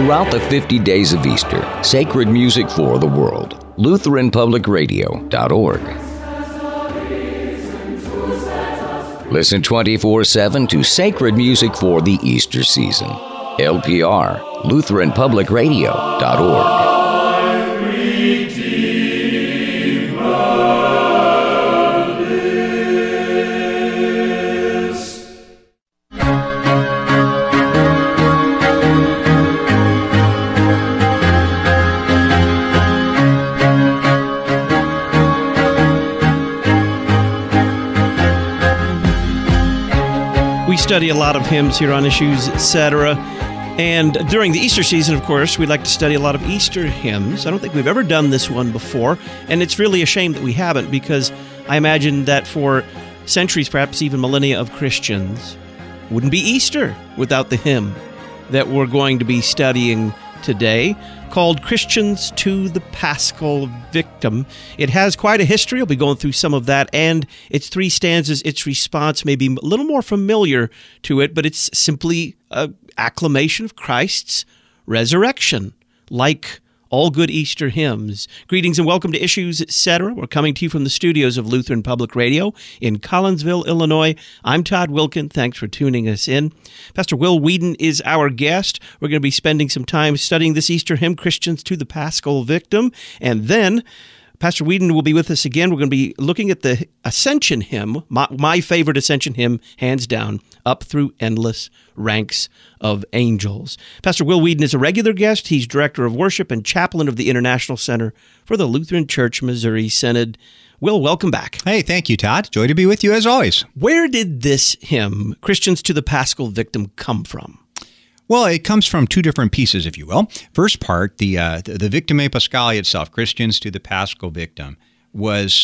Throughout the 50 days of Easter, sacred music for the world. LutheranPublicRadio.org. Listen 24/7 to sacred music for the Easter season. LPR, LutheranPublicRadio.org. We study a lot of hymns here on Issues, etc. And during the Easter season, of course, we like to study a lot of Easter hymns. I don't think we've ever done this one before, and it's really a shame that we haven't, because I imagine that for centuries, perhaps even millennia of Christians, wouldn't be Easter without the hymn that we're going to be studying today, called Christians to the Paschal Victim. It has quite a history. I'll be going through some of that, and its three stanzas, its response may be a little more familiar to it, but it's simply an acclamation of Christ's resurrection, like all good Easter hymns. Greetings and welcome to Issues, etc. We're coming to you from the studios of Lutheran Public Radio in Collinsville, Illinois. I'm Todd Wilkin. Thanks for tuning us in. Pastor Will Whedon is our guest. We're going to be spending some time studying this Easter hymn, Christians to the Paschal Victim. And then Pastor Whedon will be with us again. We're going to be looking at the Ascension hymn, my favorite Ascension hymn, hands down, Up Through Endless Ranks of Angels. Pastor Will Whedon is a regular guest. He's Director of Worship and Chaplain of the International Center for the Lutheran Church Missouri Synod. Will, welcome back. Hey, thank you, Todd. Joy to be with you as always. Where did this hymn, Christians to the Paschal Victim, come from? Well, it comes from two different pieces, if you will. First part, the Victimae Paschali itself, Christians to the Paschal Victim, was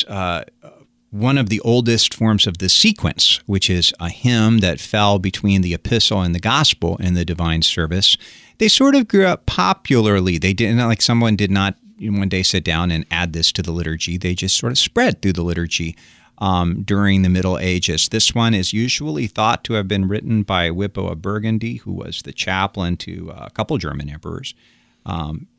one of the oldest forms of the sequence, which is a hymn that fell between the epistle and the gospel in the divine service. They sort of grew up popularly. They didn't, like someone did not one day sit down and add this to the liturgy. They just sort of spread through the liturgy during the Middle Ages. This one is usually thought to have been written by Wippo of Burgundy, who was the chaplain to a couple German emperors, in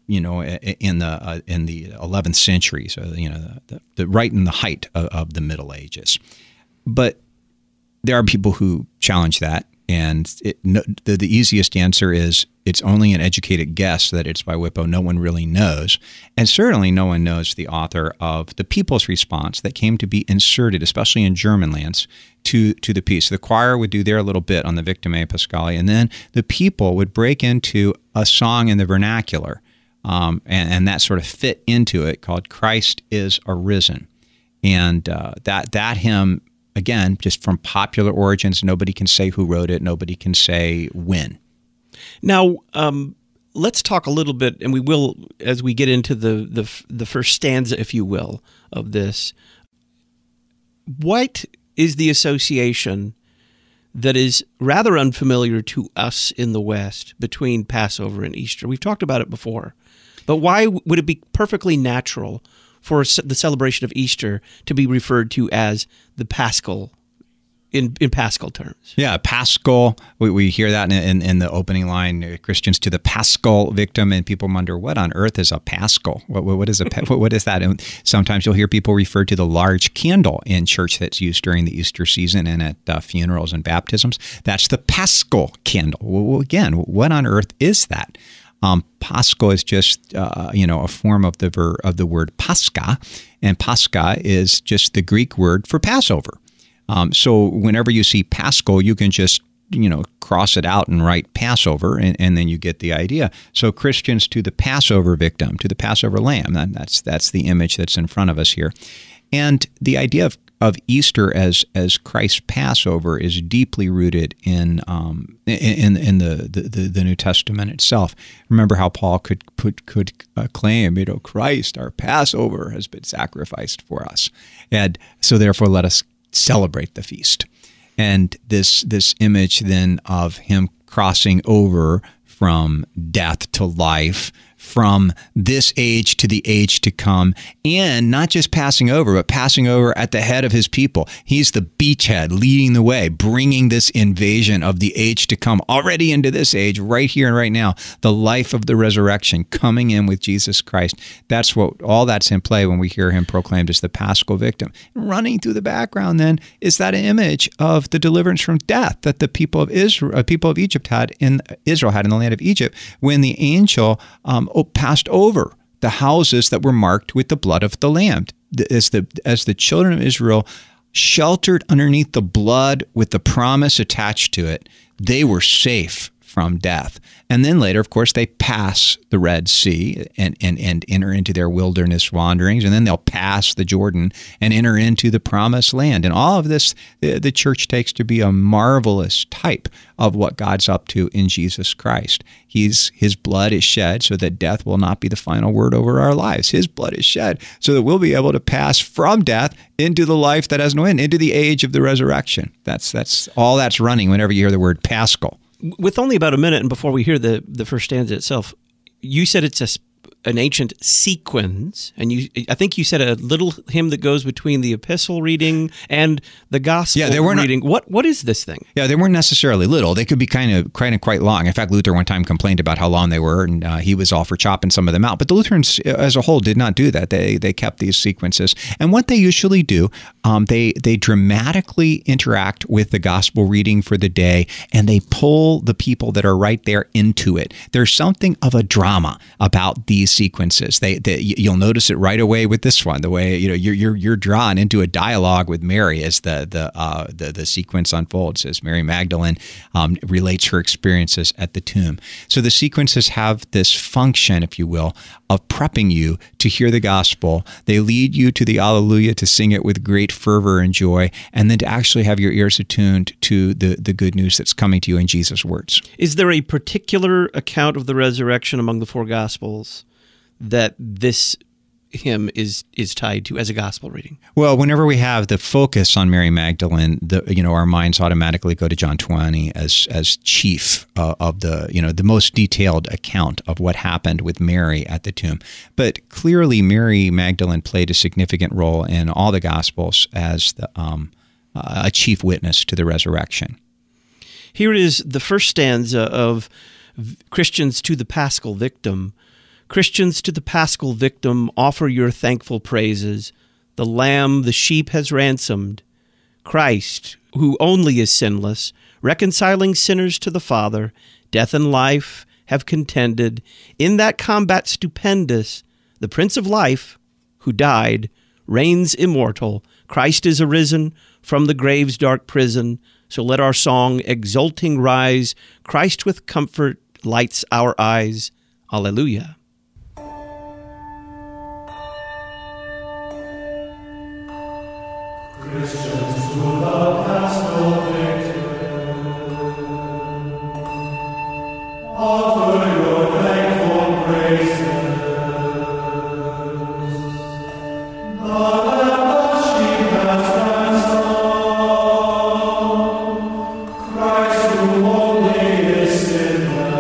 the 11th century. So the right in the height of the Middle Ages. But there are people who challenge that, and the easiest answer is it's only an educated guess that it's by Wippo. No one really knows. And certainly no one knows the author of the people's response that came to be inserted, especially in German lands, to the piece. The choir would do their little bit on the Victimae Paschali, and then the people would break into a song in the vernacular, and that sort of fit into it, called Christ is Arisen. And that hymn, again, just from popular origins, nobody can say who wrote it, nobody can say when. Now, let's talk a little bit, and we will as we get into the first stanza, if you will, of this. What is the association that is rather unfamiliar to us in the West between Passover and Easter? We've talked about it before, but why would it be perfectly natural for the celebration of Easter to be referred to as the Paschal, in Paschal terms? Yeah, Paschal. We hear that in the opening line, Christians to the Paschal Victim, and people wonder, what on earth is a Paschal? What is what is that? And sometimes you'll hear people refer to the large candle in church that's used during the Easter season and at funerals and baptisms. That's the Paschal candle. Well, again, what on earth is that? Paschal is just a form of the word Pascha, and Pascha is just the Greek word for Passover. So whenever you see Paschal, you can just cross it out and write Passover, and then you get the idea. So Christians to the Passover victim, to the Passover lamb. That's the image that's in front of us here, and the idea of Easter as Christ's Passover is deeply rooted in the New Testament itself. Remember how Paul could claim, Christ, our Passover, has been sacrificed for us, and so therefore let us celebrate the feast. And this image then of him crossing over from death to life, from this age to the age to come, and not just passing over, but passing over at the head of his people. He's the beachhead leading the way, bringing this invasion of the age to come already into this age, right here and right now, the life of the resurrection coming in with Jesus Christ. That's what all that's in play when we hear him proclaimed as the Paschal victim. Running through the background then is that image of the deliverance from death that the people of Egypt had in the land of Egypt when the angel passed over the houses that were marked with the blood of the Lamb. As the children of Israel sheltered underneath the blood with the promise attached to it, they were safe from death. And then later, of course, they pass the Red Sea and enter into their wilderness wanderings. And then they'll pass the Jordan and enter into the Promised Land. And all of this, the church takes to be a marvelous type of what God's up to in Jesus Christ. His blood is shed so that death will not be the final word over our lives. His blood is shed so that we'll be able to pass from death into the life that has no end, into the age of the resurrection. That's all that's running whenever you hear the word Paschal. With only about a minute, and before we hear the first stanza itself, you said it's an ancient sequence, and I think you said a little hymn that goes between the epistle reading and the gospel reading. What is this thing? Yeah, they weren't necessarily little. They could be kind of quite long. In fact, Luther one time complained about how long they were, and he was all for chopping some of them out. But the Lutherans as a whole did not do that. They kept these sequences. And what they usually do, they dramatically interact with the gospel reading for the day, and they pull the people that are right there into it. There's something of a drama about these sequences. You'll notice it right away with this one. The way you're drawn into a dialogue with Mary as the sequence unfolds, as Mary Magdalene relates her experiences at the tomb. So the sequences have this function, if you will, of prepping you to hear the gospel. They lead you to the Alleluia, to sing it with great fervor and joy, and then to actually have your ears attuned to the good news that's coming to you in Jesus' words. Is there a particular account of the resurrection among the four Gospels that this hymn is tied to as a gospel reading? Well, whenever we have the focus on Mary Magdalene, our minds automatically go to John 20 as chief of the most detailed account of what happened with Mary at the tomb. But clearly, Mary Magdalene played a significant role in all the Gospels as a chief witness to the resurrection. Here is the first stanza of Christians to the Paschal Victim. Christians to the Paschal Victim, offer your thankful praises. The Lamb the sheep has ransomed. Christ, who only is sinless, reconciling sinners to the Father, death and life have contended. In that combat stupendous, the Prince of Life, who died, reigns immortal. Christ is arisen from the grave's dark prison. So let our song exulting rise. Christ with comfort lights our eyes. Alleluia. Christians to the Paschal victim, offer your thankful praises. The Lamb the sheep has ransomed, Christ who only is sinless,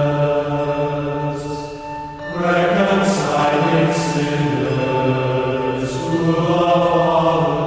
reconciling sinners to the Father.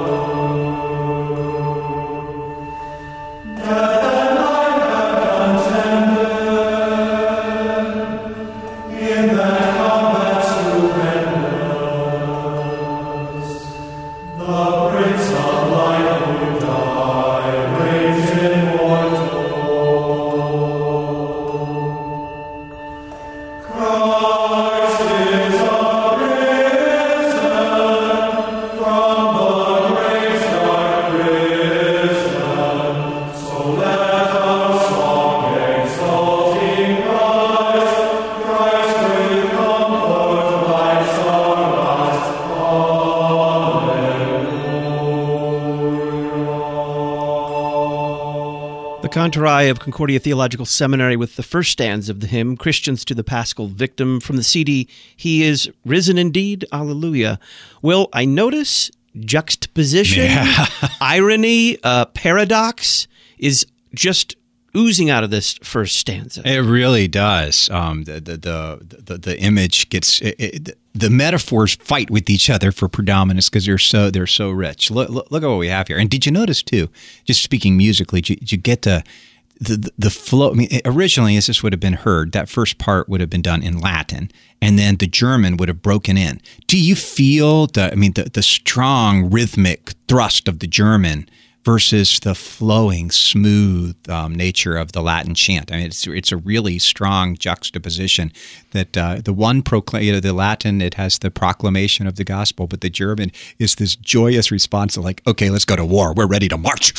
Cantori of Concordia Theological Seminary with the first stanza of the hymn, Christians to the Paschal Victim, from the CD, He is Risen Indeed, Alleluia. Well, I notice juxtaposition, irony, paradox is just oozing out of this first stanza. It really does. The image gets the metaphors fight with each other for predominance because they're so rich. Look at what we have here. And did you notice too? Just speaking musically, did you get the flow? I mean, originally, as this would have been heard, that first part would have been done in Latin, and then the German would have broken in. Do you feel the strong rhythmic thrust of the German versus the flowing, smooth nature of the Latin chant? I mean, it's a really strong juxtaposition that the one the Latin, it has the proclamation of the gospel, but the German is this joyous response of like, okay, let's go to war. We're ready to march.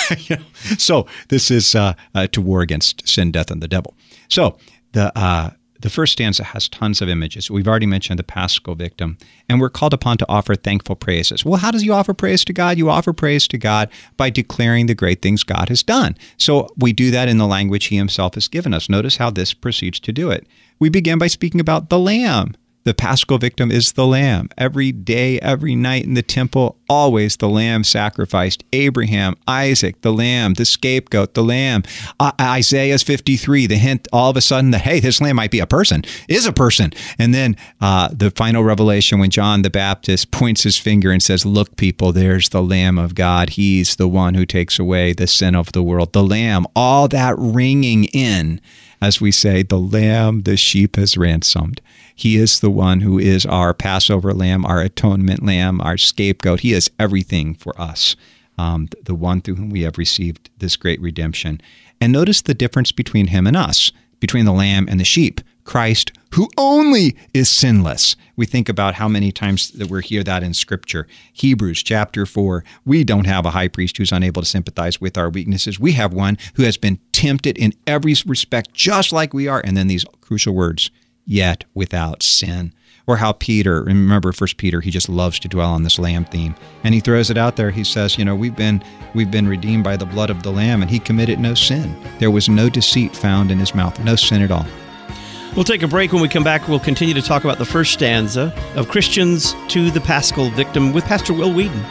So this is to war against sin, death, and the devil. So the first stanza has tons of images. We've already mentioned the Paschal victim, and we're called upon to offer thankful praises. Well, how does you offer praise to God? You offer praise to God by declaring the great things God has done. So we do that in the language he himself has given us. Notice how this proceeds to do it. We begin by speaking about the Lamb. The Paschal victim is the Lamb. Every day, every night in the temple, always the Lamb sacrificed. Abraham, Isaac, the Lamb, the scapegoat, the Lamb. Isaiah's 53, the hint all of a sudden that, hey, this Lamb might be a person, is a person. And then the final revelation when John the Baptist points his finger and says, look, people, there's the Lamb of God. He's the one who takes away the sin of the world. The Lamb, all that ringing in, as we say, the Lamb, the sheep has ransomed. He is the one who is our Passover lamb, our atonement lamb, our scapegoat. He is everything for us, the one through whom we have received this great redemption. And notice the difference between him and us, between the lamb and the sheep. Christ, who only is sinless. We think about how many times that we hear that in Scripture. Hebrews chapter 4, we don't have a high priest who's unable to sympathize with our weaknesses. We have one who has been tempted in every respect just like we are. And then these crucial words, yet without sin. Or how Peter, remember 1 Peter, he just loves to dwell on this lamb theme. And he throws it out there. He says, we've been redeemed by the blood of the Lamb, and he committed no sin. There was no deceit found in his mouth, no sin at all. We'll take a break. When we come back, we'll continue to talk about the first stanza of Christians to the Paschal victim with Pastor Will Wheaton.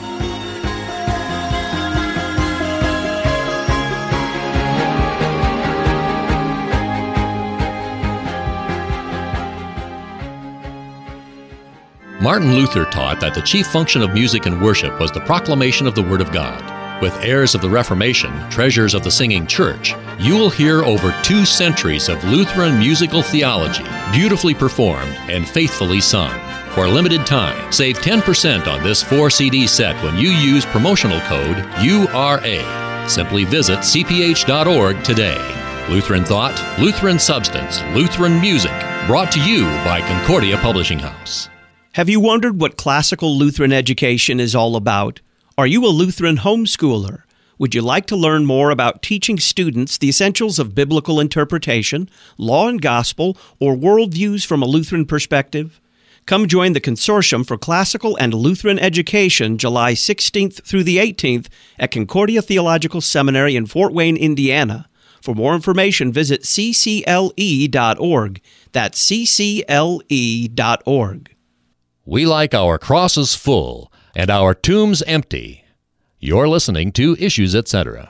Martin Luther taught that the chief function of music and worship was the proclamation of the Word of God. With heirs of the Reformation, treasures of the singing church, you will hear over 2 centuries of Lutheran musical theology, beautifully performed and faithfully sung. For a limited time, save 10% on this 4-CD set when you use promotional code URA. Simply visit cph.org today. Lutheran Thought, Lutheran Substance, Lutheran Music, brought to you by Concordia Publishing House. Have you wondered what classical Lutheran education is all about? Are you a Lutheran homeschooler? Would you like to learn more about teaching students the essentials of biblical interpretation, law and gospel, or worldviews from a Lutheran perspective? Come join the Consortium for Classical and Lutheran Education July 16th through the 18th at Concordia Theological Seminary in Fort Wayne, Indiana. For more information, visit ccle.org. That's ccle.org. We like our crosses full and our tombs empty. You're listening to Issues, Etc.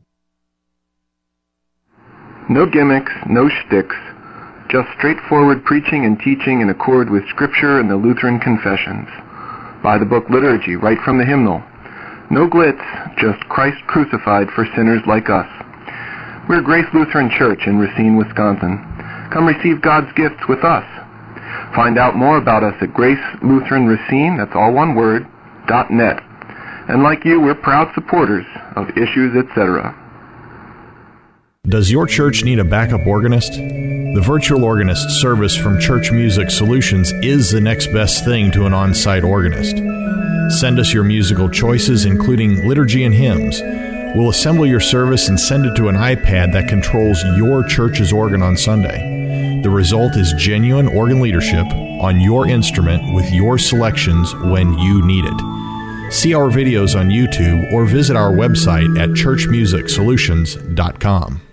No gimmicks, no shticks, just straightforward preaching and teaching in accord with Scripture and the Lutheran confessions. By the book Liturgy, right from the hymnal. No glitz, just Christ crucified for sinners like us. We're Grace Lutheran Church in Racine, Wisconsin. Come receive God's gifts with us. Find out more about us at Grace Lutheran Racine, that's all one word, .net. And like you, we're proud supporters of Issues, Etc. Does your church need a backup organist? The virtual organist service from Church Music Solutions is the next best thing to an on-site organist. Send us your musical choices, including liturgy and hymns. We'll assemble your service and send it to an iPad that controls your church's organ on Sunday. The result is genuine organ leadership on your instrument with your selections when you need it. See our videos on YouTube or visit our website at churchmusicsolutions.com.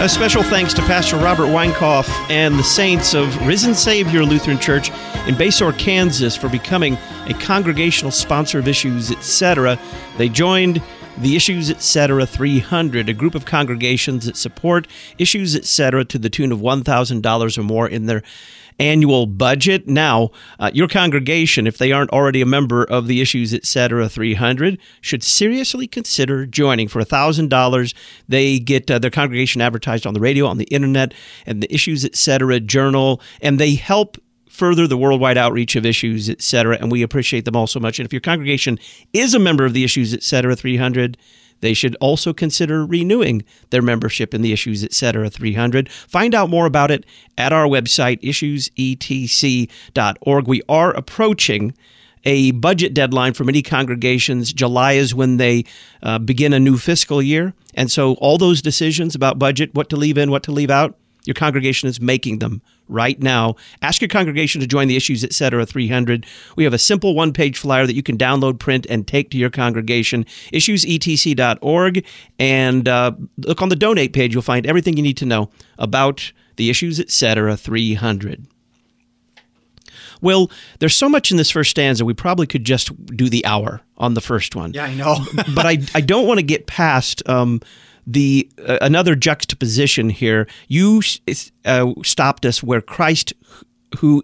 A special thanks to Pastor Robert Weinkoff and the saints of Risen Savior Lutheran Church in Basehor, Kansas, for becoming a congregational sponsor of Issues Etc. They joined the Issues Etc. 300, a group of congregations that support Issues Etc. to the tune of $1,000 or more in their annual budget. Now, your congregation, if they aren't already a member of the Issues Etc. 300, should seriously consider joining. For $1,000, they get their congregation advertised on the radio, on the internet, and the Issues Etc. journal, and they help further the worldwide outreach of Issues Etc., and we appreciate them all so much. And if your congregation is a member of the Issues Etc. 300, they should also consider renewing their membership in the Issues Etc. 300. Find out more about it at our website, issuesetc.org. We are approaching a budget deadline for many congregations. July is when they begin a new fiscal year. And so all those decisions about budget, what to leave in, what to leave out, your congregation is making them right now. Ask your congregation to join the Issues Etc. 300. We have a simple one-page flyer that you can download, print, and take to your congregation. Issuesetc.org, and look on the donate page. You'll find everything you need to know about the Issues Etc. 300. Well, there's so much in this first stanza, we probably could just do the hour on the first one. Yeah, I know. But I don't want to get past another juxtaposition here. You stopped us where Christ, who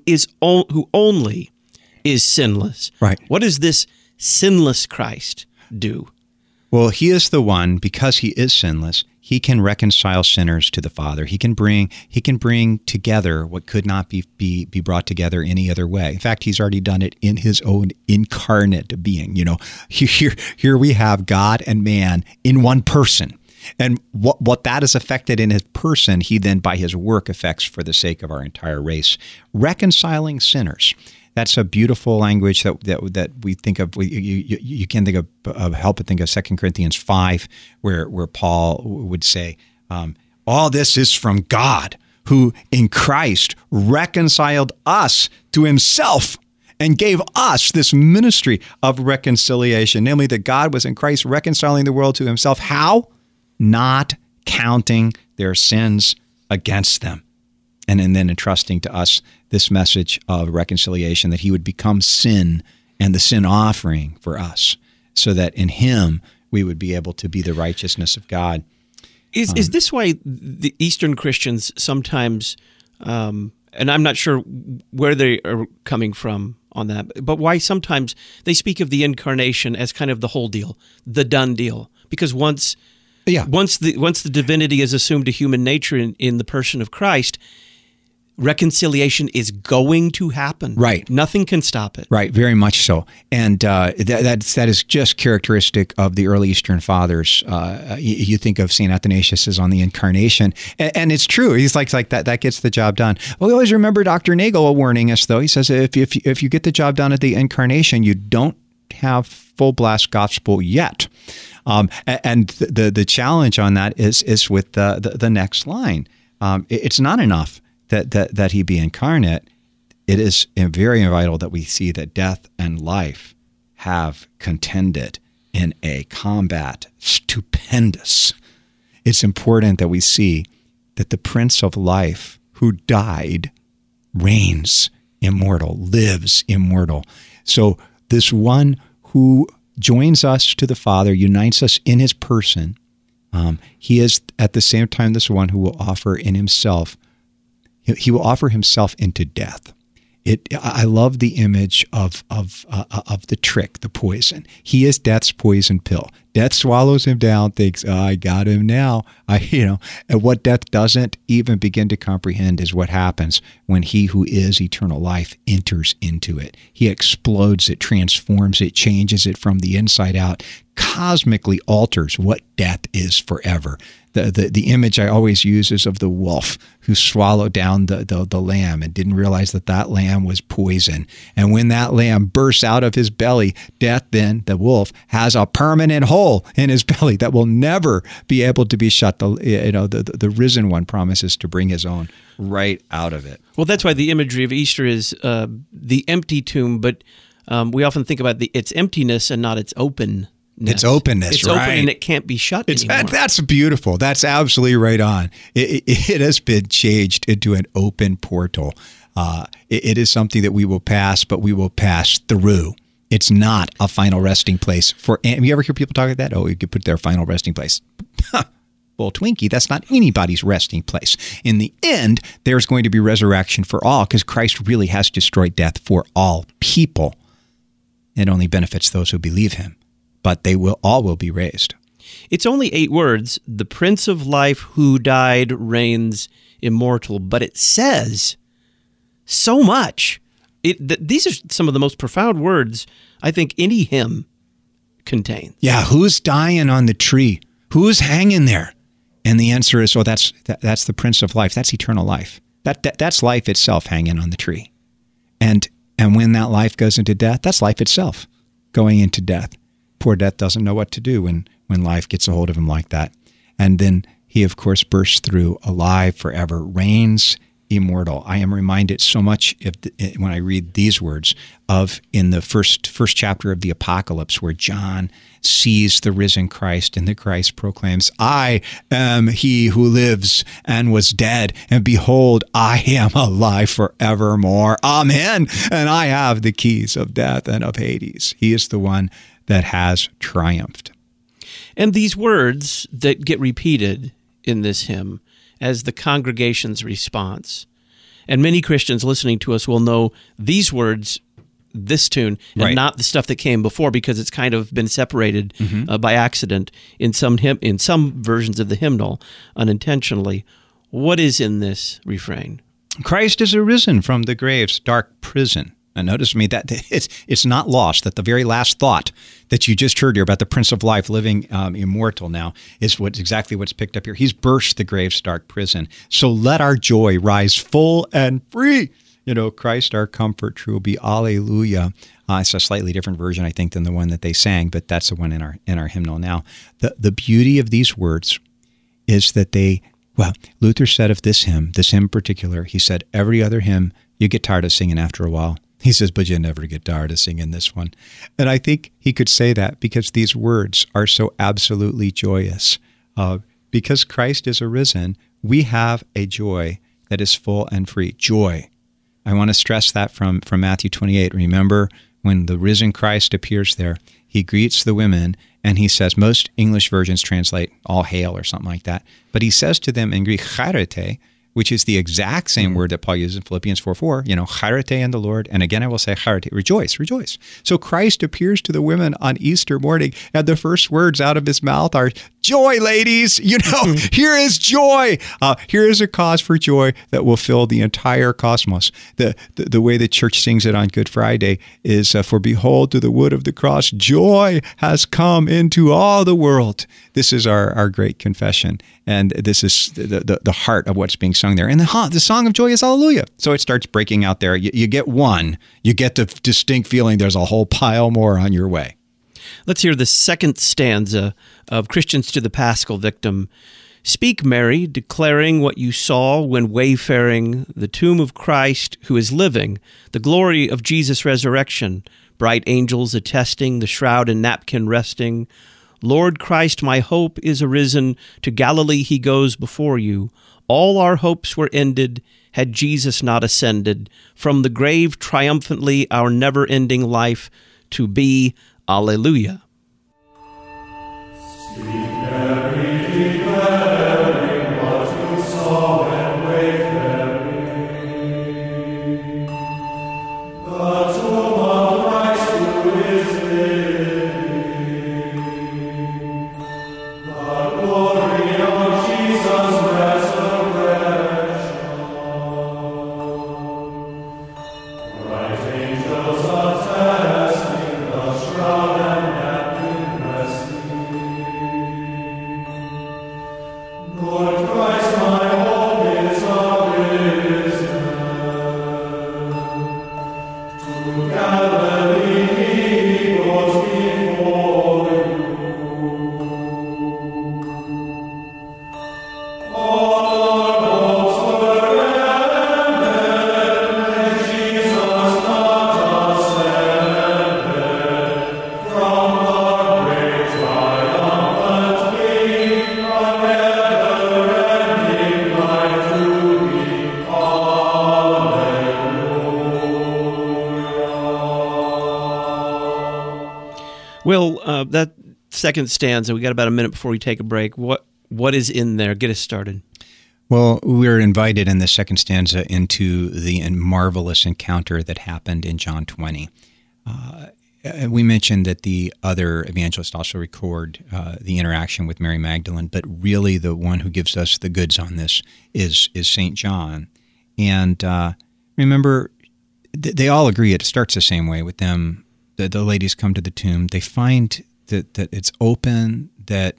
only is sinless. Right. What does this sinless Christ do? Well, he is the one, because he is sinless, he can reconcile sinners to the Father. He can bring together what could not be brought together any other way. In fact, he's already done it in his own incarnate being. You know, here we have God and man in one person. And what that has affected in his person, he then by his work affects for the sake of our entire race. Reconciling sinners. That's a beautiful language that we think of. You can think of help but think of 2 Corinthians 5, where Paul would say, all this is from God, who in Christ reconciled us to himself and gave us this ministry of reconciliation, namely that God was in Christ reconciling the world to himself. How? Not counting their sins against them. And then entrusting to us this message of reconciliation, that he would become sin and the sin offering for us, so that in him we would be able to be the righteousness of God. Is this why the Eastern Christians sometimes, and I'm not sure where they are coming from on that, but why sometimes they speak of the incarnation as kind of the whole deal, the done deal? Because once the divinity is assumed to human nature in the person of Christ, reconciliation is going to happen. Right. Nothing can stop it. Right, very much so. And that is just characteristic of the early Eastern Fathers. You think of St. Athanasius as on the incarnation, and it's true. He's like that gets the job done. Well, we always remember Dr. Nagel warning us, though. He says if you get the job done at the incarnation, you don't have full blast gospel yet. And the challenge on that is with the next line. It's not enough that he be incarnate. It is very vital that we see that death and life have contended in a combat stupendous. It's important that we see that the Prince of Life, who died, reigns immortal, lives immortal. So this one who joins us to the Father, unites us in his person, he is at the same time this one who will offer in himself. He will offer himself into death. I love the image of the trick, the poison. He is death's poison pill. Death swallows him down, thinks, oh, I got him now. And what death doesn't even begin to comprehend is what happens when he who is eternal life enters into it. He explodes it, transforms it, changes it from the inside out, cosmically alters what death is forever. The image I always use is of the wolf who swallowed down the lamb and didn't realize that lamb was poison. And when that lamb bursts out of his belly, death then, the wolf, has a permanent hole in his belly that will never be able to be shut. The risen one promises to bring his own right out of it. Well, that's why the imagery of Easter is the empty tomb, but we often think about its emptiness and not its openness. It's openness, it's right? open and it can't be shut anymore. That's beautiful. That's absolutely right on. It has been changed into an open portal. It is something that we will pass, but we will pass through. It's not a final resting place for. Have you ever hear people talk like that? Oh, you could put their final resting place. Well, Twinkie, that's not anybody's resting place. In the end, there's going to be resurrection for all because Christ really has destroyed death for all people. It only benefits those who believe him, but they will all be raised. It's only 8 words. The Prince of Life who died reigns immortal, but it says so much. These are some of the most profound words I think any hymn contains. Yeah, who's dying on the tree? Who's hanging there? And the answer is, that's the Prince of Life. That's eternal life. That's life itself hanging on the tree. And when that life goes into death, that's life itself going into death. Poor death doesn't know what to do when life gets a hold of him like that. And then he, of course, bursts through, alive forever, reigns immortal. I am reminded so much when I read these words of in the first chapter of the Apocalypse where John sees the risen Christ and the Christ proclaims, I am he who lives and was dead, and behold, I am alive forevermore. Amen. And I have the keys of death and of Hades. He is the one that has triumphed. And these words that get repeated in this hymn as the congregation's response. And many Christians listening to us will know these words, this tune, and right. not the stuff that came before because it's kind of been separated by accident in some versions of the hymnal unintentionally. What is in this refrain? Christ is arisen from the grave's dark prison. And notice me that it's not lost that the very last thought that you just heard here about the Prince of Life living immortal now is exactly what's picked up here. He's burst the grave's dark prison. So let our joy rise full and free. Christ our comfort true be. Alleluia. It's a slightly different version, I think, than the one that they sang, but that's the one in our hymnal now. The beauty of these words is that Luther said of this hymn in particular, he said, every other hymn you get tired of singing after a while. He says, but you never get tired of singing this one. And I think he could say that because these words are so absolutely joyous. Because Christ is arisen, we have a joy that is full and free. Joy. I want to stress that from Matthew 28. Remember, when the risen Christ appears there, he greets the women and he says, most English versions translate all hail or something like that. But he says to them in Greek, charite, which is the exact same word that Paul uses in Philippians 4:4, charite in the Lord. And again, I will say charite, rejoice, rejoice. So Christ appears to the women on Easter morning, and the first words out of his mouth are, joy, ladies. Here is joy. Here is a cause for joy that will fill the entire cosmos. The way the church sings it on Good Friday is, for behold, to the wood of the cross, joy has come into all the world. This is our great confession. And this is the heart of what's being sung there. And the song of joy is Hallelujah. So it starts breaking out there. You get one. You get the distinct feeling there's a whole pile more on your way. Let's hear the second stanza of Christians to the Paschal Victim. Speak, Mary, declaring what you saw when wayfaring the tomb of Christ who is living, the glory of Jesus' resurrection, bright angels attesting, the shroud and napkin resting. Lord Christ, my hope is arisen, to Galilee he goes before you. All our hopes were ended, had Jesus not ascended, from the grave triumphantly our never-ending life to be. Alleluia. Will, that second stanza, we got about a minute before we take a break. What is in there? Get us started. Well, we're invited in the second stanza into the marvelous encounter that happened in John 20. We mentioned that the other evangelists also record the interaction with Mary Magdalene, but really the one who gives us the goods on this is St. John. And remember, they all agree it starts the same way with them. The ladies come to the tomb. They find that it's open, that,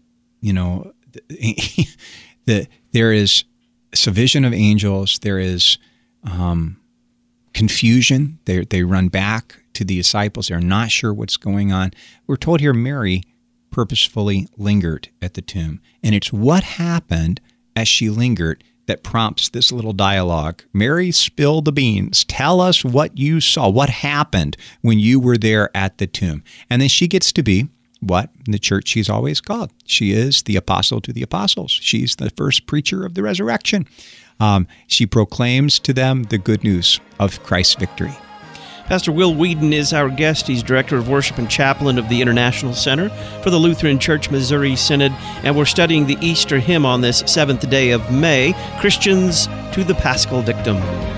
that there is a vision of angels. There is confusion. They run back to the disciples. They're not sure what's going on. We're told here Mary purposefully lingered at the tomb. And it's what happened as she lingered that prompts this little dialogue. Mary, spill the beans. Tell us what you saw. What happened when you were there at the tomb? And then she gets to be what in the church she's always called. She is the apostle to the apostles. She's the first preacher of the resurrection. She proclaims to them the good news of Christ's victory. Pastor Will Weedon is our guest. He's Director of Worship and Chaplain of the International Center for the Lutheran Church Missouri Synod, and we're studying the Easter hymn on this 7th day of May, Christians to the Paschal Victim.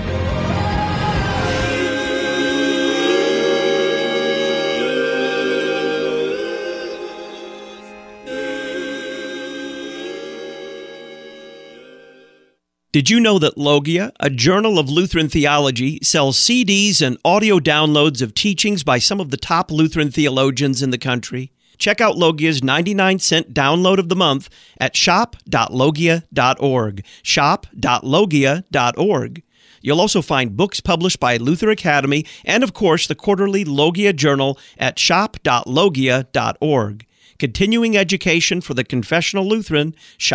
Did you know that Logia, a journal of Lutheran theology, sells CDs and audio downloads of teachings by some of the top Lutheran theologians in the country? Check out Logia's 99-cent download of the month at shop.logia.org, shop.logia.org. You'll also find books published by Luther Academy and, of course, the quarterly Logia Journal at shop.logia.org. Continuing education for the confessional Lutheran,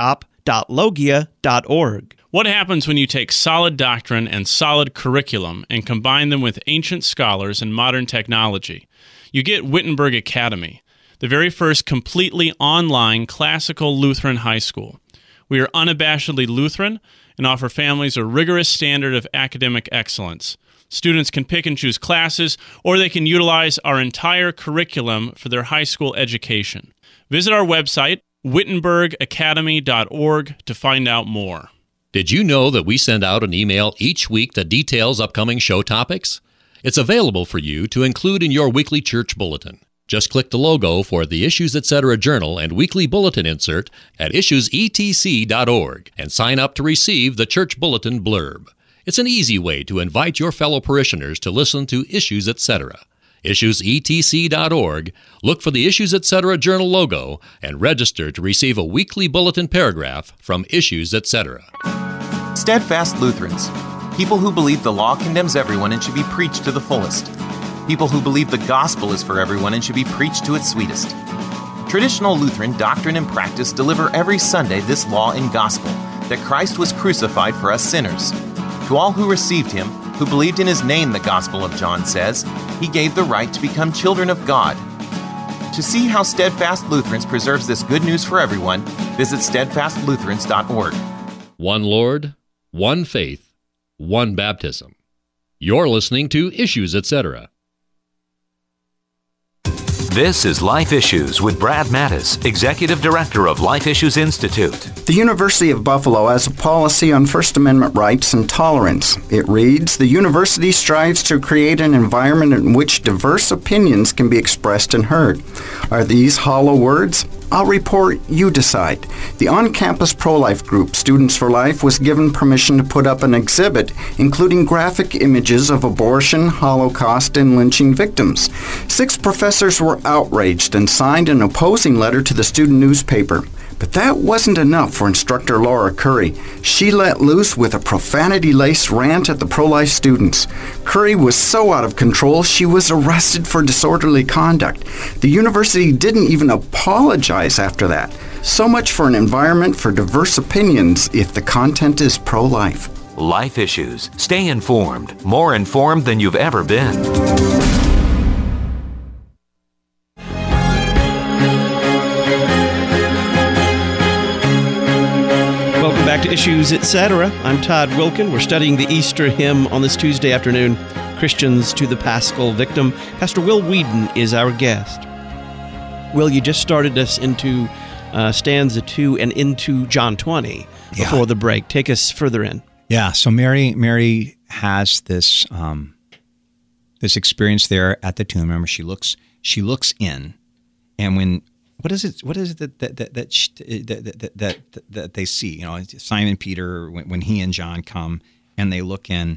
shop.logia.org. What happens when you take solid doctrine and solid curriculum and combine them with ancient scholars and modern technology? You get Wittenberg Academy, the very first completely online classical Lutheran high school. We are unabashedly Lutheran and offer families a rigorous standard of academic excellence. Students can pick and choose classes, or they can utilize our entire curriculum for their high school education. Visit our website, wittenbergacademy.org, to find out more. Did you know that we send out an email each week that details upcoming show topics? It's available for you to include in your weekly church bulletin. Just click the logo for the Issues Etc. Journal and weekly bulletin insert at issuesetc.org and sign up to receive the church bulletin blurb. It's an easy way to invite your fellow parishioners to listen to Issues Etc. issuesetc.org, look for the Issues Etc. Journal logo, and register to receive a weekly bulletin paragraph from Issues Etc. Steadfast Lutherans, people who believe the law condemns everyone and should be preached to the fullest. People who believe the gospel is for everyone and should be preached to its sweetest. Traditional Lutheran doctrine and practice deliver every Sunday this law and gospel, that Christ was crucified for us sinners. To all who received him, who believed in his name, the Gospel of John says, he gave the right to become children of God. To see how Steadfast Lutherans preserves this good news for everyone, visit steadfastlutherans.org. One Lord, one faith, one baptism. You're listening to Issues Etc. This is Life Issues with Brad Mattis, Executive Director of Life Issues Institute. The University of Buffalo has a policy on First Amendment rights and tolerance. It reads, the university strives to create an environment in which diverse opinions can be expressed and heard. Are these hollow words? I'll report, you decide. The on-campus pro-life group, Students for Life, was given permission to put up an exhibit including graphic images of abortion, Holocaust, and lynching victims. 6 professors were outraged and signed an opposing letter to the student newspaper. But that wasn't enough for instructor Laura Curry. She let loose with a profanity-laced rant at the pro-life students. Curry was so out of control, she was arrested for disorderly conduct. The university didn't even apologize after that. So much for an environment for diverse opinions if the content is pro-life. Life Issues. Stay informed. More informed than you've ever been. Back to Issues Etc. I'm Todd Wilkin. We're studying the Easter hymn on this Tuesday afternoon, Christians to the Paschal Victim. Pastor Will Weedon is our guest. Will, you just started us into stanza 2 and into John 20 before the break. Take us further in. Yeah, so Mary has this this experience there at the tomb. Remember, she looks in, and when what is it that they see? You know, Simon Peter, when he and John come and they look in,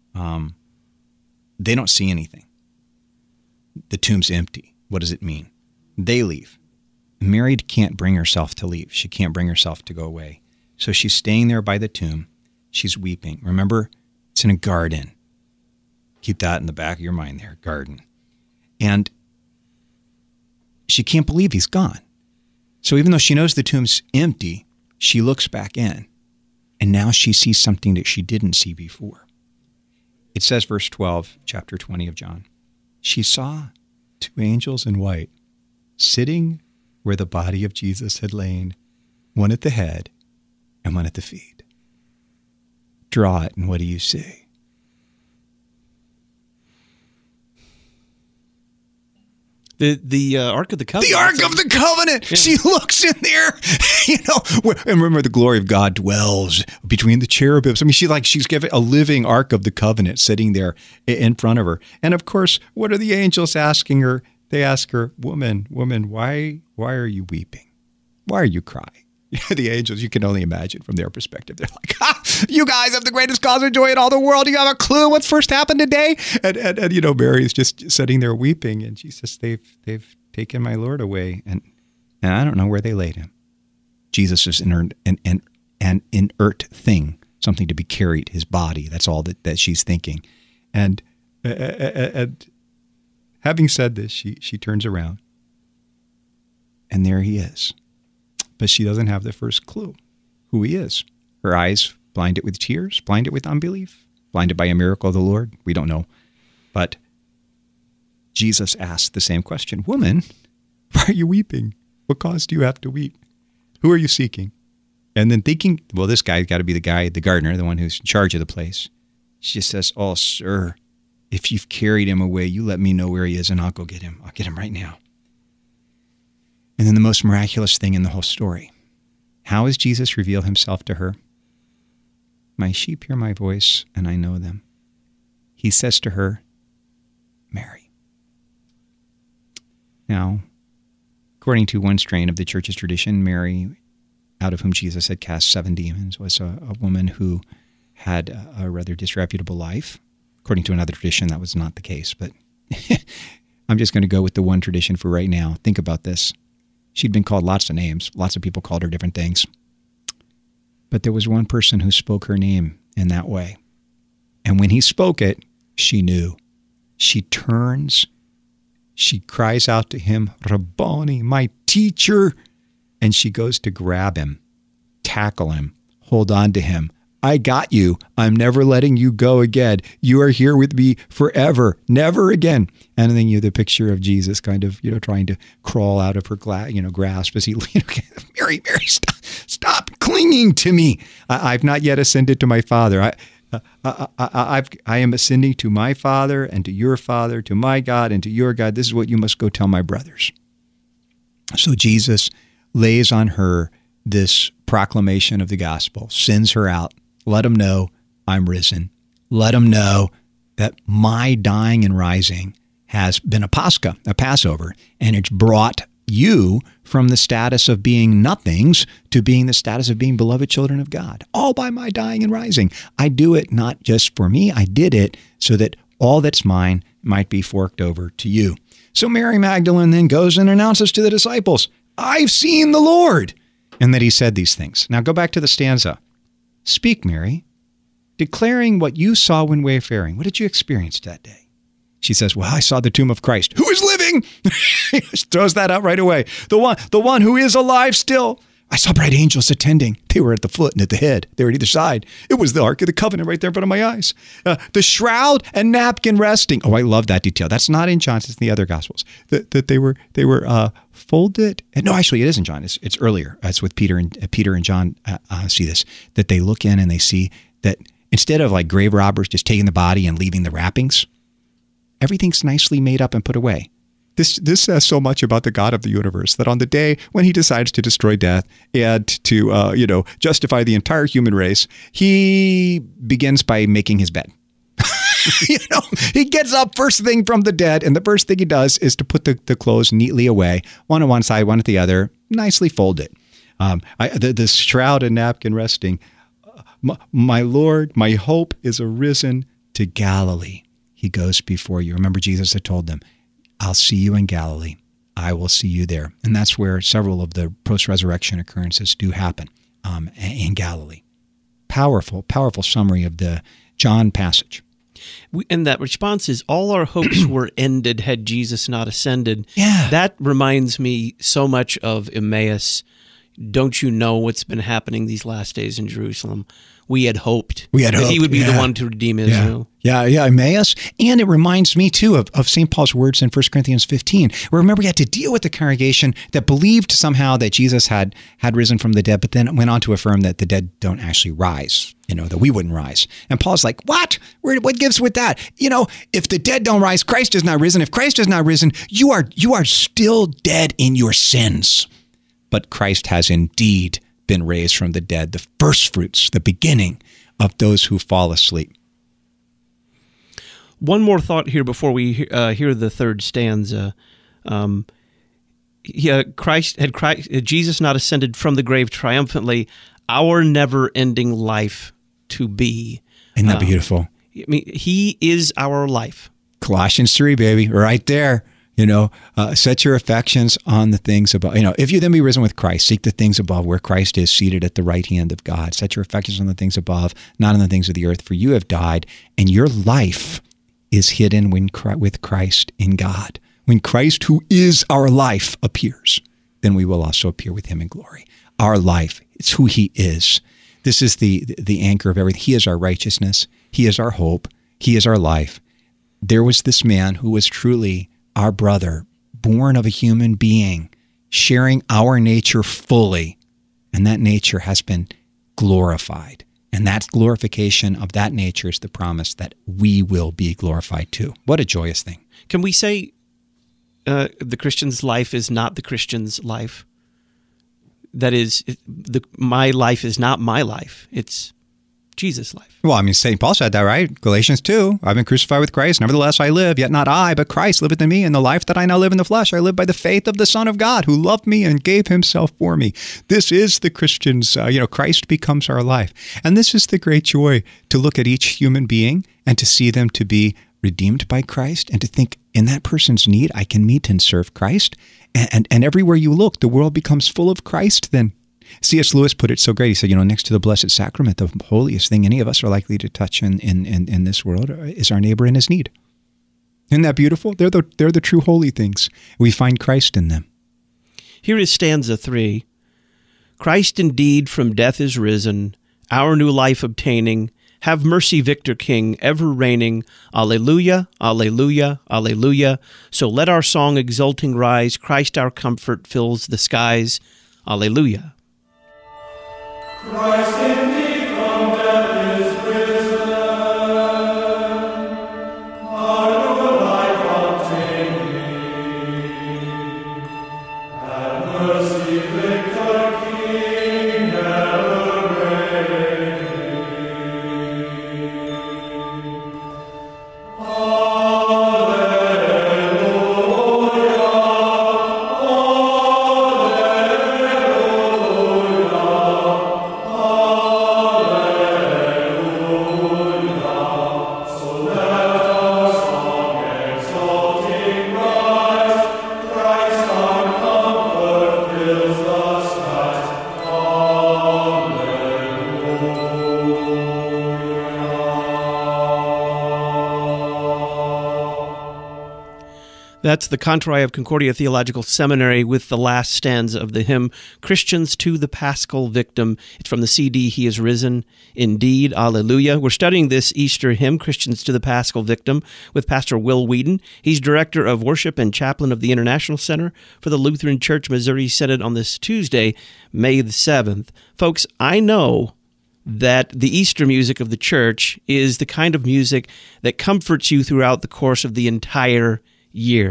they don't see anything. The tomb's empty. What does it mean? They leave. Mary can't bring herself to leave. She can't bring herself to go away. So she's staying there by the tomb. She's weeping. Remember, it's in a garden. Keep that in the back of your mind there, garden. And she can't believe he's gone. So even though she knows the tomb's empty, she looks back in. And now she sees something that she didn't see before. It says, verse 12, chapter 20 of John, she saw 2 angels in white sitting where the body of Jesus had lain, one at the head and one at the feet. Draw it, and what do you see? The Ark of the Covenant. The Ark of the Covenant. Yeah. She looks in there, and remember, the glory of God dwells between the cherubims. I mean, she's given a living Ark of the Covenant sitting there in front of her. And of course, what are the angels asking her? They ask her, woman, why are you weeping? Why are you crying? The angels, you can only imagine from their perspective. They're like, you guys have the greatest cause of joy in all the world. You have a clue what's first happened today? And Mary is just sitting there weeping. And she says, they've taken my Lord away. And I don't know where they laid him. Jesus is an inert thing, something to be carried, his body. That's all that she's thinking. And having said this, she turns around. And there he is. But she doesn't have the first clue who he is. Her eyes blinded with tears, blinded with unbelief, blinded by a miracle of the Lord. We don't know. But Jesus asked the same question. Woman, why are you weeping? What cause do you have to weep? Who are you seeking? And then thinking, well, this guy's got to be the gardener, the one who's in charge of the place. She just says, oh, sir, if you've carried him away, you let me know where he is and I'll go get him. I'll get him right now. And then the most miraculous thing in the whole story. How does Jesus reveal himself to her? My sheep hear my voice, and I know them. He says to her, Mary. Now, according to one strain of the church's tradition, Mary, out of whom Jesus had cast 7 demons, was a woman who had a rather disreputable life. According to another tradition, that was not the case, but I'm just going to go with the one tradition for right now. Think about this. She'd been called lots of names. Lots of people called her different things. But there was one person who spoke her name in that way. And when he spoke it, she knew. She turns. She cries out to him, Rabboni, my teacher. And she goes to grab him, tackle him, hold on to him. I got you. I'm never letting you go again. You are here with me forever, never again. And then you have the picture of Jesus kind of, trying to crawl out of her grasp as he, Mary, stop clinging to me. I've not yet ascended to my Father. I am ascending to my Father and to your Father, to my God and to your God. This is what you must go tell my brothers. So Jesus lays on her this proclamation of the gospel, sends her out. Let them know I'm risen. Let them know that my dying and rising has been a Pascha, a Passover, and it's brought you from the status of being nothings to being the status of being beloved children of God, all by my dying and rising. I do it not just for me. I did it so that all that's mine might be forked over to you. So Mary Magdalene then goes and announces to the disciples, I've seen the Lord, and that he said these things. Now go back to the stanza. Speak, Mary, declaring what you saw when wayfaring. What did you experience that day? She says, well, I saw the tomb of Christ, who is living. She throws that out right away. The one who is alive still. I saw bright angels attending. They were at the foot and at the head. They were at either side. It was the Ark of the Covenant right there in front of my eyes. The shroud and napkin resting. Oh, I love that detail. That's not in John. It's in the other Gospels. That they were folded. And no, actually, it isn't John. It's earlier. It's with Peter and John. See this. That they look in and they see that instead of like grave robbers just taking the body and leaving the wrappings, everything's nicely made up and put away. This says so much about the God of the universe that on the day when he decides to destroy death and to justify the entire human race, he begins by making his bed. He gets up first thing from the dead, and the first thing he does is to put the clothes neatly away, one on one side, one at the other, nicely folded. The shroud and napkin resting. My Lord, my hope is arisen to Galilee. He goes before you. Remember, Jesus had told them, I'll see you in Galilee. I will see you there. And that's where several of the post-resurrection occurrences do happen, in Galilee. Powerful, powerful summary of the John passage. And that response is, all our hopes were ended had Jesus not ascended. Yeah. That reminds me so much of Emmaus. Don't you know what's been happening these last days in Jerusalem? We had hoped that he would be the one to redeem Israel. Yeah, Emmaus. And it reminds me, too, of St. Paul's words in 1 Corinthians 15. Remember, he had to deal with the congregation that believed somehow that Jesus had risen from the dead, but then went on to affirm that the dead don't actually rise, that we wouldn't rise. And Paul's like, what? What gives with that? If the dead don't rise, Christ is not risen. If Christ is not risen, you are still dead in your sins. But Christ has indeed been raised from the dead, the first fruits, the beginning of those who fall asleep. One more thought here before we hear the third stanza. Had Jesus not ascended from the grave triumphantly, our never-ending life to be. Isn't that beautiful? He is our life. Colossians 3, baby, right there. Set your affections on the things above. If you then be risen with Christ, seek the things above where Christ is seated at the right hand of God. Set your affections on the things above, not on the things of the earth, for you have died, and your life is hidden with Christ in God. When Christ, who is our life, appears, then we will also appear with him in glory. Our life, it's who he is. This is the anchor of everything. He is our righteousness. He is our hope. He is our life. There was this man who was truly our brother, born of a human being, sharing our nature fully, and that nature has been glorified. And that glorification of that nature is the promise that we will be glorified too. What a joyous thing. Can we say the Christian's life is not the Christian's life? That is, my life is not my life. It's Jesus' life. Well, St. Paul said that, right? Galatians 2, I've been crucified with Christ. Nevertheless, I live, yet not I, but Christ liveth in me. And the life that I now live in the flesh, I live by the faith of the Son of God, who loved me and gave himself for me. This is the Christian's, Christ becomes our life. And this is the great joy, to look at each human being and to see them to be redeemed by Christ, and to think, in that person's need, I can meet and serve Christ. And everywhere you look, the world becomes full of Christ then. C.S. Lewis put it so great. He said, next to the Blessed Sacrament, the holiest thing any of us are likely to touch in this world is our neighbor in his need. Isn't that beautiful? They're the true holy things. We find Christ in them. Here is stanza 3. Christ indeed from death is risen, our new life obtaining. Have mercy, Victor King, ever reigning. Alleluia, alleluia, alleluia. So let our song exulting rise. Christ our comfort fills the skies. Alleluia. Christ indeed from death is risen, our new life obtaining. Have mercy, Victor King, ever reigning. That's the Cantori of Concordia Theological Seminary with the last stanza of the hymn, Christians to the Paschal Victim. It's from the CD, He is Risen Indeed, Alleluia. We're studying this Easter hymn, Christians to the Paschal Victim, with Pastor Will Wheaton. He's Director of Worship and Chaplain of the International Center for the Lutheran Church Missouri Synod on this Tuesday, May the 7th. Folks, I know that the Easter music of the church is the kind of music that comforts you throughout the course of the entire year.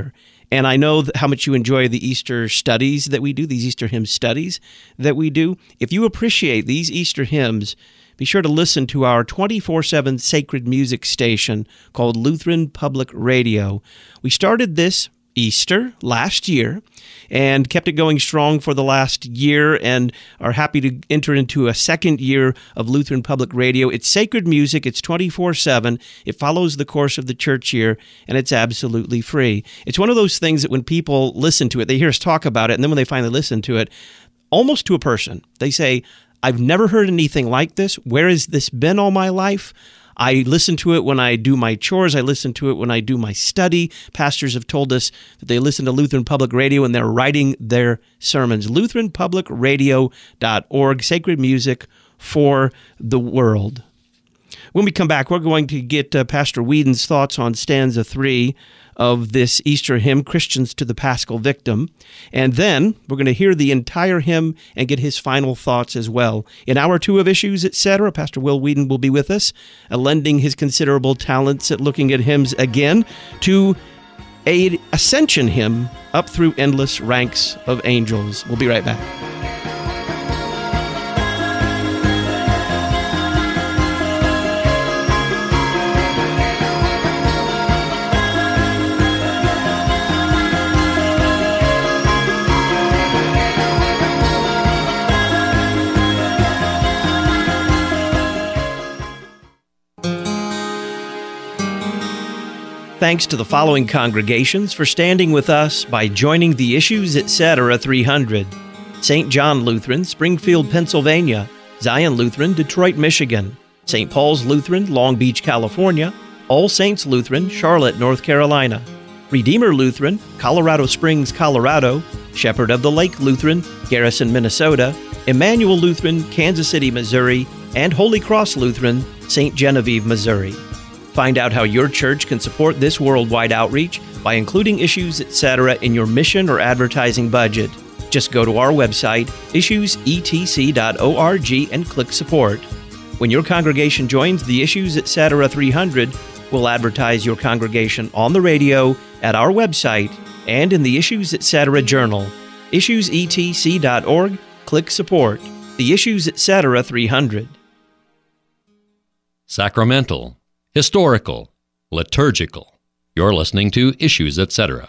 And I know how much you enjoy the Easter studies that we do, these Easter hymn studies that we do. If you appreciate these Easter hymns, be sure to listen to our 24/7 sacred music station called Lutheran Public Radio. We started this Easter last year and kept it going strong for the last year and are happy to enter into a second year of Lutheran Public Radio. It's sacred music. It's 24/7. It follows the course of the church year, and it's absolutely free. It's one of those things that when people listen to it, they hear us talk about it, and then when they finally listen to it, almost to a person, they say, I've never heard anything like this. Where has this been all my life? I listen to it when I do my chores. I listen to it when I do my study. Pastors have told us that they listen to Lutheran Public Radio when they're writing their sermons. LutheranPublicRadio.org, sacred music for the world. When we come back, we're going to get Pastor Whedon's thoughts on stanza 3 of this Easter hymn, Christians to the Paschal Victim. And then we're going to hear the entire hymn and get his final thoughts as well. In hour 2 of Issues, Etc., Pastor Will Whedon will be with us, lending his considerable talents at looking at hymns again to an ascension hymn up through endless ranks of angels. We'll be right back. Thanks to the following congregations for standing with us by joining the Issues Etc. 300. St. John Lutheran, Springfield, Pennsylvania. Zion Lutheran, Detroit, Michigan. St. Paul's Lutheran, Long Beach, California. All Saints Lutheran, Charlotte, North Carolina. Redeemer Lutheran, Colorado Springs, Colorado. Shepherd of the Lake Lutheran, Garrison, Minnesota. Emmanuel Lutheran, Kansas City, Missouri. And Holy Cross Lutheran, St. Genevieve, Missouri. Find out how your church can support this worldwide outreach by including Issues Etc. in your mission or advertising budget. Just go to our website, issuesetc.org, and click Support. When your congregation joins the Issues Etc. 300, we'll advertise your congregation on the radio, at our website, and in the Issues Etc. Journal. issuesetc.org, click Support. The Issues Etc. 300. Sacramental, historical, liturgical. You're listening to Issues, Etc.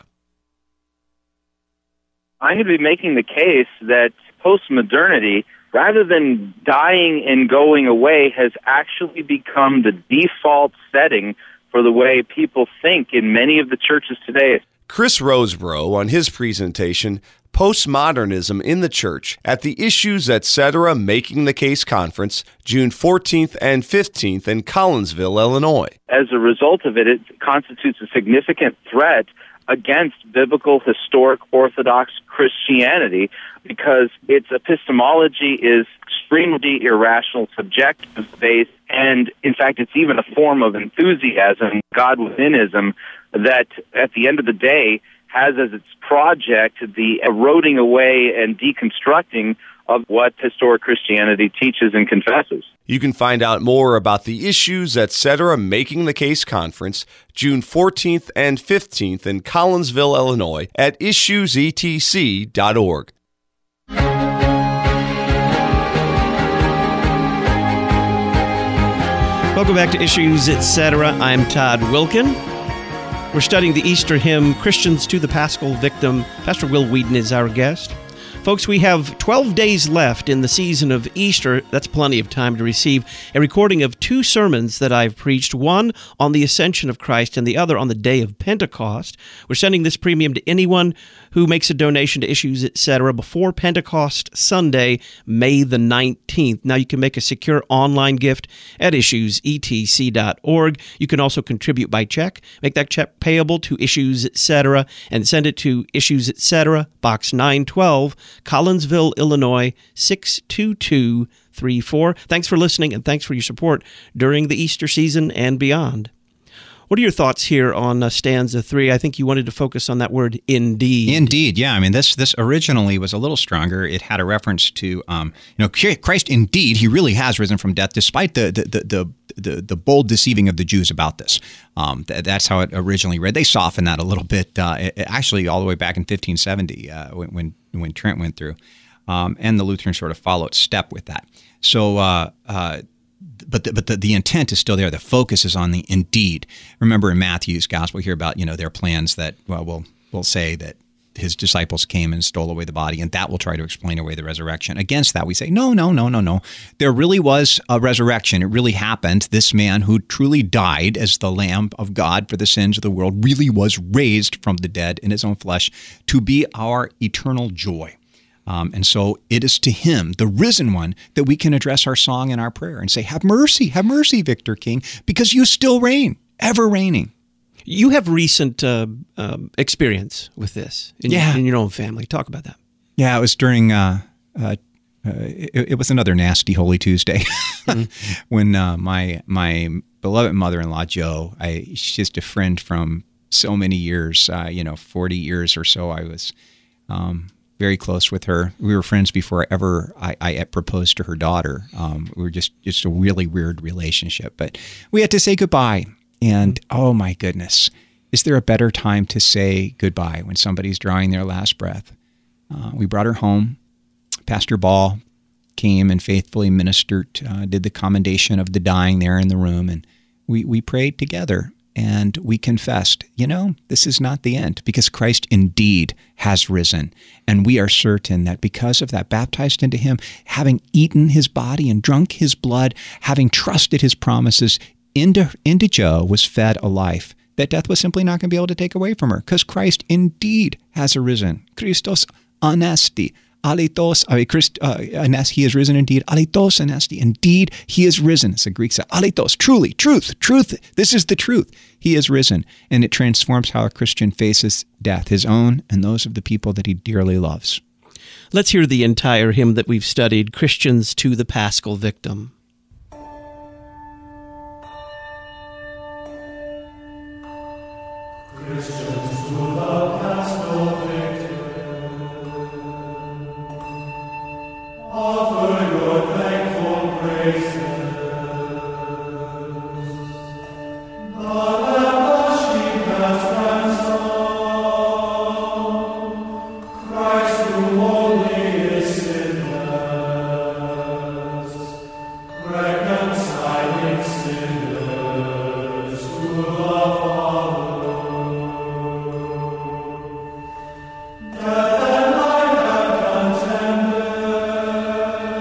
I'm going to be making the case that postmodernity, rather than dying and going away, has actually become the default setting for the way people think in many of the churches today. Chris Rosebrough on his presentation, Postmodernism in the Church, at the Issues Etc. Making the Case Conference, June 14th and 15th in Collinsville, Illinois. As a result of it, it constitutes a significant threat against biblical, historic, Orthodox Christianity because its epistemology is extremely irrational, subjective-based, and in fact, it's even a form of enthusiasm, God-withinism, that at the end of the day has as its project the eroding away and deconstructing of what historic Christianity teaches and confesses. You can find out more about the Issues Etc. Making the Case Conference, June 14th and 15th in Collinsville, Illinois, at issuesetc.org. Welcome back to Issues Etc. I'm Todd Wilkin. We're studying the Easter hymn, Christians to the Paschal Victim. Pastor Will Whedon is our guest. Folks, we have 12 days left in the season of Easter. That's plenty of time to receive a recording of 2 sermons that I've preached, one on the Ascension of Christ and the other on the day of Pentecost. We're sending this premium to anyone who makes a donation to Issues Etc. before Pentecost Sunday, May the 19th. Now, you can make a secure online gift at issuesetc.org. You can also contribute by check. Make that check payable to Issues Etc. and send it to Issues Etc., Box 912, Collinsville, Illinois, 62234. Thanks for listening, and thanks for your support during the Easter season and beyond. What are your thoughts here on stanza 3? I think you wanted to focus on that word indeed. Indeed, yeah. I mean, this originally was a little stronger. It had a reference to, Christ indeed, he really has risen from death, despite the bold deceiving of the Jews about this. That's how it originally read. They softened that a little bit, actually all the way back in 1570 when Trent went through. And the Lutherans sort of followed step with that. So, but the intent is still there. The focus is on the indeed. Remember in Matthew's gospel, we hear about their plans that we'll say that his disciples came and stole away the body, and that will try to explain away the resurrection. Against that, we say no. There really was a resurrection. It really happened. This man who truly died as the Lamb of God for the sins of the world really was raised from the dead in his own flesh to be our eternal joy. And so it is to him, the risen one, that we can address our song and our prayer and say, have mercy, Victor King, because you still reign, ever reigning. You have recent experience with this in your own family. Talk about that. Yeah, it was during, it was another nasty Holy Tuesday when my beloved mother-in-law, Jo, she's just a friend from so many years, 40 years or so. I was very close with her. We were friends before I proposed to her daughter. We were just a really weird relationship. But we had to say goodbye. And oh my goodness, is there a better time to say goodbye when somebody's drawing their last breath? We brought her home. Pastor Ball came and faithfully ministered, did the commendation of the dying there in the room. And we prayed together. And we confessed, this is not the end, because Christ indeed has risen. And we are certain that because of that, baptized into him, having eaten his body and drunk his blood, having trusted his promises, into Jo was fed a life that death was simply not going to be able to take away from her, because Christ indeed has arisen. Christos anesti. Aletos, he is risen indeed. Aletos anesti. Indeed, he is risen. It's a Greek said. Aletos, truly, truth. This is the truth. He is risen. And it transforms how a Christian faces death, his own and those of the people that he dearly loves. Let's hear the entire hymn that we've studied, Christians to the Paschal Victim. Christians to the Paschal Victim, offer your thankful praises. The Lamb sheep has ransomed, Christ who only is sinless, reconciling sinners to the Father. Death and life have contended,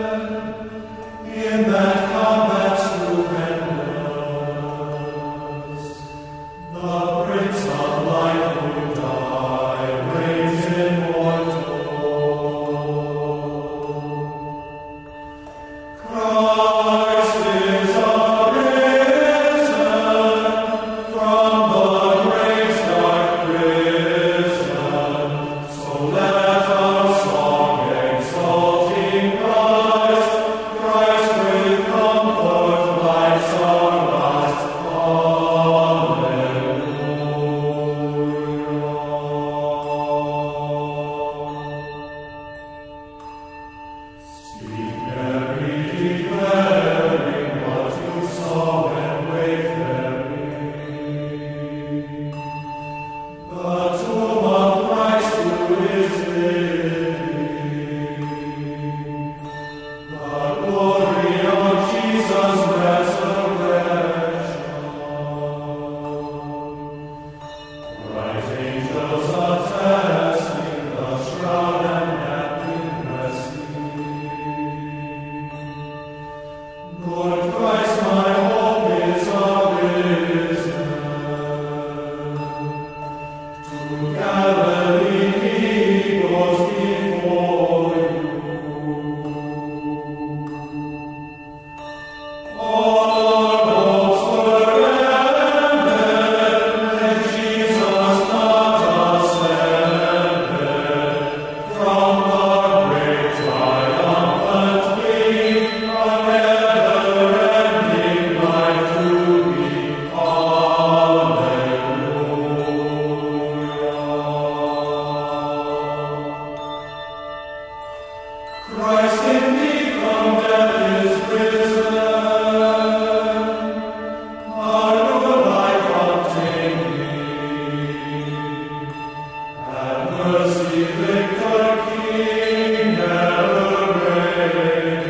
Christ indeed from death is risen, our new life obtaining, and mercy, victor, King, ever reigning.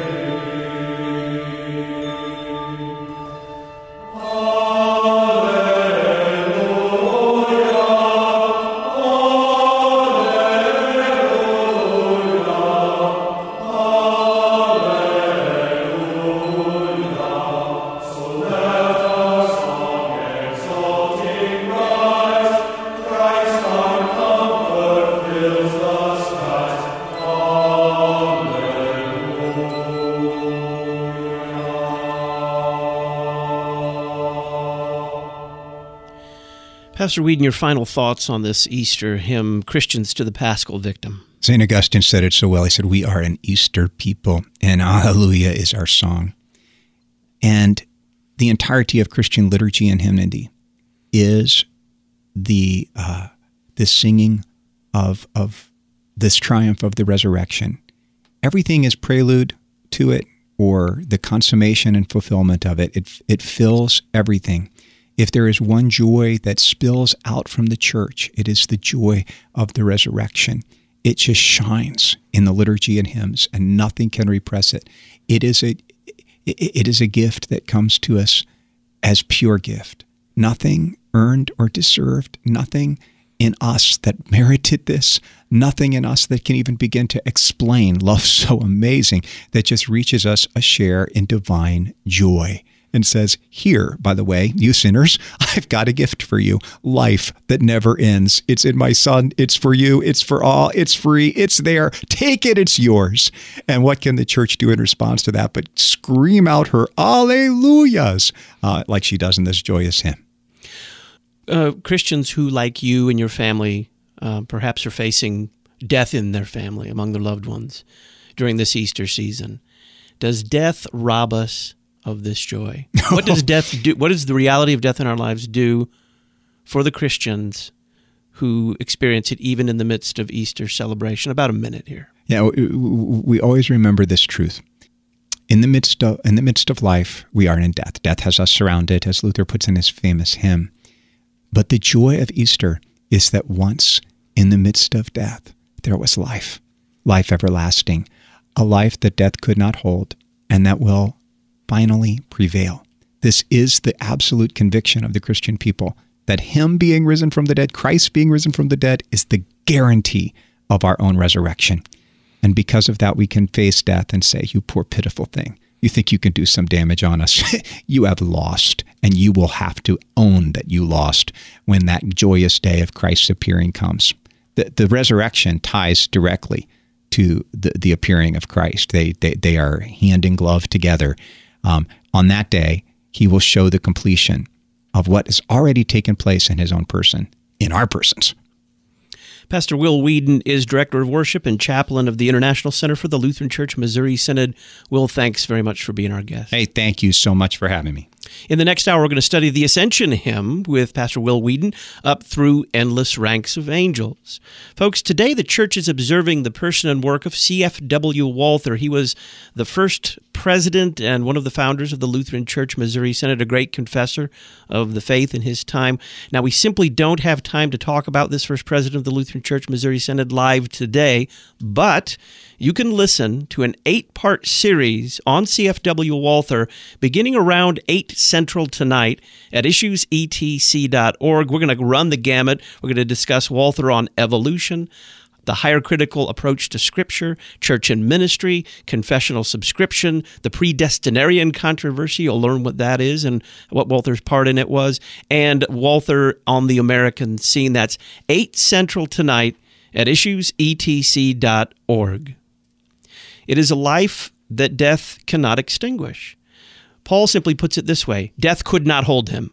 Pastor Whedon, your final thoughts on this Easter hymn, Christians to the Paschal Victim. St. Augustine said it so well. He said, we are an Easter people, and Alleluia is our song. And the entirety of Christian liturgy and hymnody is the singing of this triumph of the resurrection. Everything is prelude to it, or the consummation and fulfillment of it. It fills everything. If there is one joy that spills out from the church, it is the joy of the resurrection. It just shines in the liturgy and hymns, and nothing can repress it. It is a gift that comes to us as pure gift. Nothing earned or deserved, nothing in us that merited this, nothing in us that can even begin to explain love so amazing that just reaches us a share in divine joy. And says, here, by the way, you sinners, I've got a gift for you, life that never ends. It's in my Son. It's for you. It's for all. It's free. It's there. Take it. It's yours. And what can the church do in response to that but scream out her alleluias like she does in this joyous hymn? Christians who, like you and your family, perhaps are facing death in their family, among their loved ones, during this Easter season. Does death rob us of this joy? What does death do? What does the reality of death in our lives do for the Christians who experience it even in the midst of Easter celebration? About a minute here. Yeah, we always remember this truth. In the midst of life, we are in death. Death has us surrounded, as Luther puts in his famous hymn. But the joy of Easter is that once in the midst of death, there was life, life everlasting, a life that death could not hold, and that will finally prevail. This is the absolute conviction of the Christian people, that him being risen from the dead, Christ being risen from the dead, is the guarantee of our own resurrection. And because of that, we can face death and say, you poor pitiful thing, you think you can do some damage on us. You have lost, and you will have to own that you lost when that joyous day of Christ's appearing comes. The resurrection ties directly to the appearing of Christ. They are hand in glove together. On that day, he will show the completion of what has already taken place in his own person, in our persons. Pastor Will Whedon is Director of Worship and Chaplain of the International Center for the Lutheran Church Missouri Synod. Will, thanks very much for being our guest. Hey, thank you so much for having me. In the next hour, we're going to study the Ascension hymn with Pastor Will Whedon, Up Through Endless Ranks of Angels. Folks, today the church is observing the person and work of C.F.W. Walther. He was the first president and one of the founders of the Lutheran Church Missouri Synod, a great confessor of the faith in his time. Now, we simply don't have time to talk about this first president of the Lutheran Church Missouri Synod live today, but you can listen to an 8-part series on C.F.W. Walther beginning around 8 Central tonight at issuesetc.org. We're going to run the gamut. We're going to discuss Walther on evolution, the higher critical approach to Scripture, church and ministry, confessional subscription, the predestinarian controversy. You'll learn what that is and what Walther's part in it was, and Walther on the American scene. That's 8 Central tonight at issuesetc.org. It is a life that death cannot extinguish. Paul simply puts it this way: death could not hold him.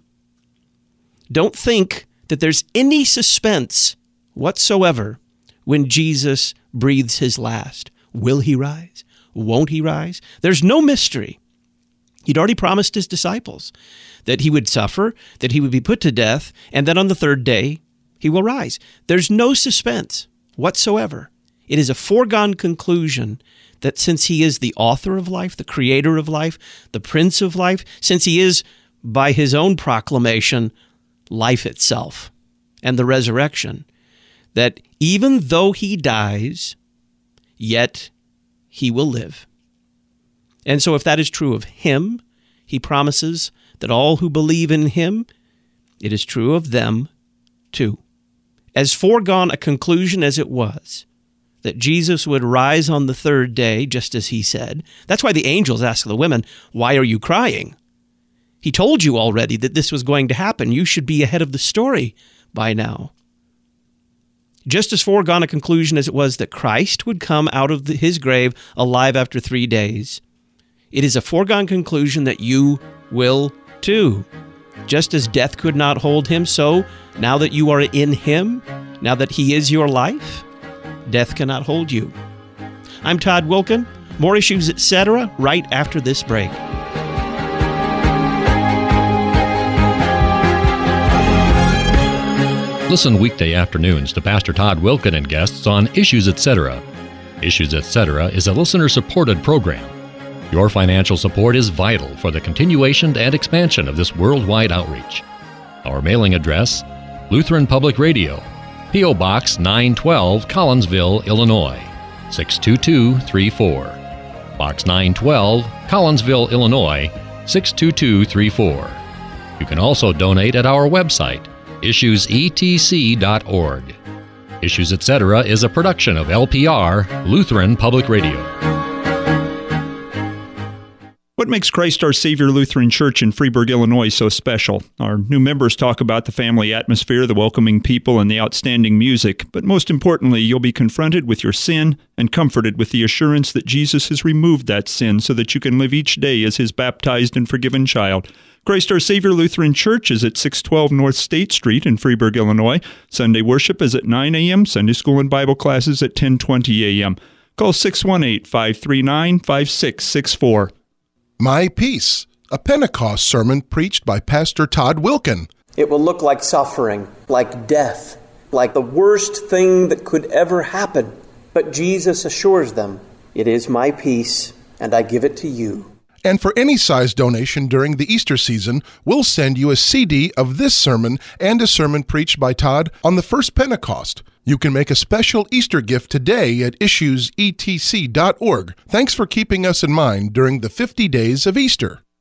Don't think that there's any suspense whatsoever when Jesus breathes his last. Will he rise? Won't he rise? There's no mystery. He'd already promised his disciples that he would suffer, that he would be put to death, and that on the third day he will rise. There's no suspense whatsoever. It is a foregone conclusion that since he is the author of life, the creator of life, the prince of life, since he is, by his own proclamation, life itself and the resurrection, that even though he dies, yet he will live. And so if that is true of him, he promises that all who believe in him, it is true of them too. As foregone a conclusion as it was, that Jesus would rise on the third day, just as he said. That's why the angels asked the women, "Why are you crying?" He told you already that this was going to happen. You should be ahead of the story by now. Just as foregone a conclusion as it was that Christ would come out of his grave alive after 3 days, it is a foregone conclusion that you will too. Just as death could not hold him, so now that you are in him, now that he is your life, death cannot hold you. I'm Todd Wilken. More Issues, Etc. right after this break. Listen weekday afternoons to Pastor Todd Wilken and guests on Issues, Etc. Issues, Etc. is a listener-supported program. Your financial support is vital for the continuation and expansion of this worldwide outreach. Our mailing address, Lutheran Public Radio, P.O. Box 912, Collinsville, Illinois, 62234. Box 912, Collinsville, Illinois, 62234. You can also donate at our website, issuesetc.org. Issues, Etc. is a production of LPR, Lutheran Public Radio. What makes Christ Our Savior Lutheran Church in Freeburg, Illinois so special? Our new members talk about the family atmosphere, the welcoming people, and the outstanding music. But most importantly, you'll be confronted with your sin and comforted with the assurance that Jesus has removed that sin so that you can live each day as his baptized and forgiven child. Christ Our Savior Lutheran Church is at 612 North State Street in Freeburg, Illinois. Sunday worship is at 9 a.m., Sunday school and Bible classes at 10:20 a.m. Call 618-539-5664. My Peace, a Pentecost sermon preached by Pastor Todd Wilken. It will look like suffering, like death, like the worst thing that could ever happen. But Jesus assures them, "It is my peace, and I give it to you." And for any size donation during the Easter season, we'll send you a CD of this sermon and a sermon preached by Todd on the first Pentecost. You can make a special Easter gift today at issuesetc.org. Thanks for keeping us in mind during the 50 days of Easter.